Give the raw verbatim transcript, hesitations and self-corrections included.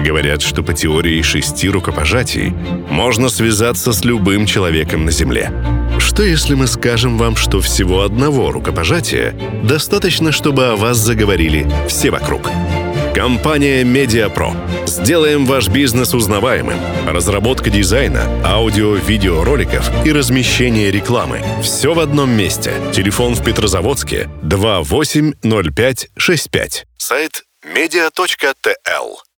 Говорят, что по теории шести рукопожатий можно связаться с любым человеком на Земле. Что если мы скажем вам, что всего одного рукопожатия достаточно, чтобы о вас заговорили все вокруг? Компания Медиапро. Сделаем ваш бизнес узнаваемым. Разработка дизайна, аудио-видеороликов и размещение рекламы. Все в одном месте. Телефон в Петрозаводске два восемь ноль пять шесть пять. Сайт media точка ти эл.